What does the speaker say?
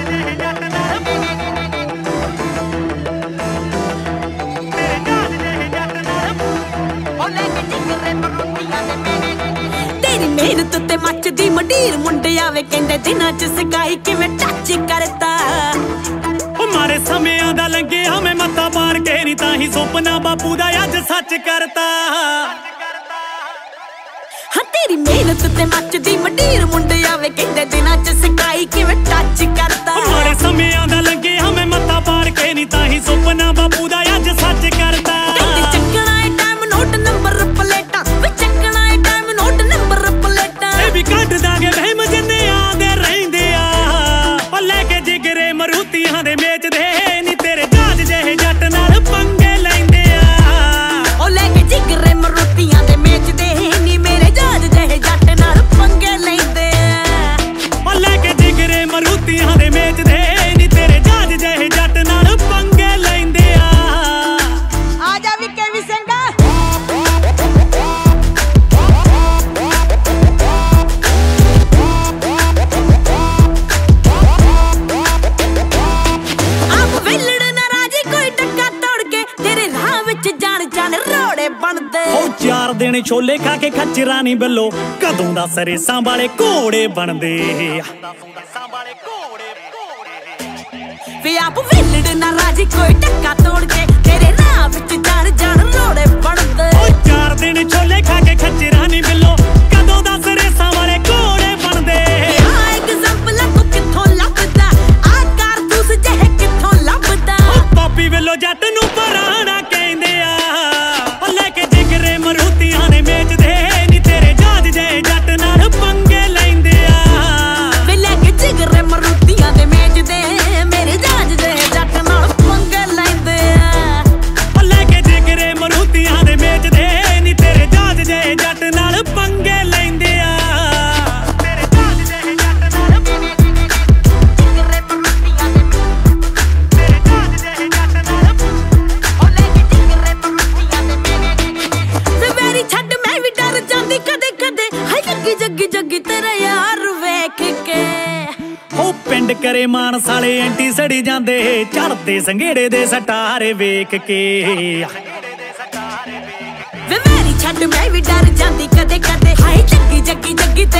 तेरी मेहनत ते मचदी मंडीर मुंडे आवे कहंदे दिनां च सकाई किवें टच करता मारे समियां दा लंघे हमें मत्ता पार के नी ताही सुपना बापू दा अज सच करता हाँ तेरी मेहनत ते मचदी मंडीर मुंडे आवे कहंदे दिनां च सकाई किवें टच करता मारे समियां दा लंघे हमें मत्ता पार के नी ताही सुपना बापू दा अज सच करता चकना है टाइम नोट नंबर प्लेटा चकना है टाइम नोट नंबर प्लेटा भी कट दांगे बहम जिन्ने आंदे रहिंदे आ लेके जिगरे मरूतियां दे बेचदे नी तेरे जाज जेहे जट नाल पंगे लैंदे आ लेके जिगरे मरूतियां दे बेचदे नी मेरे जाज जेहे जट नाल पंगे लैंदे आ लेके जिगरे मरूतियां दे बेचदे नी तेरे जाज जेहे जट नाल पंगे लैंदे आ जा वी के वी संगा चार दिन छोले खा के खच्चरा नी बिल्लो कदों दा सरेसां वाले घोड़े बनदे वे आप विलड़ ना राजी कोई टक्का तोड़ के तेरे राह विच जान जान रोड़े बनदे चार दिन छोले खा के खच्चरा नी बिल्लो कदों दा सरेसां वाले घोड़े बनदे आ एग्जांपल तू किथों लभदा आ कारतूस जेहे किथों लभदा पापी विल्लो जट नूं पराणा कहंदे आ लेके जिगरे मरूतियां ने बेचदे नी तेरे जाज जेहे जट नाल पंगे लैंदे आ वे लेके जिगरे मरूतियां दे बेचदे मेरे जाज जेहे जट नाल पंगे लैंदे आ लेके जिगरे मरूतियां दे बेचदे नी तेरे जाज जेहे जट नाल पंगे लैंदे आ तेरे जाज जेहे जट नाल जिगरे मरूतियां दे तेरे जाज जेहे जट नाल लेके जिगरे मरूतियां दे वेरी छੱਡ मैं भी डर जांदी कदे कदे हाय जग्गी जग्गी जग्गी तेरे यार वेख के ओ पिंड करे मानस वाले एंटी सड़ी जांदे चढ़दे संघेड़े दे सटारे वेख के वे वेरी छੱਡ मैं भी डर जांदी कदे कदे हाय जग्गी जग्गी जग्गी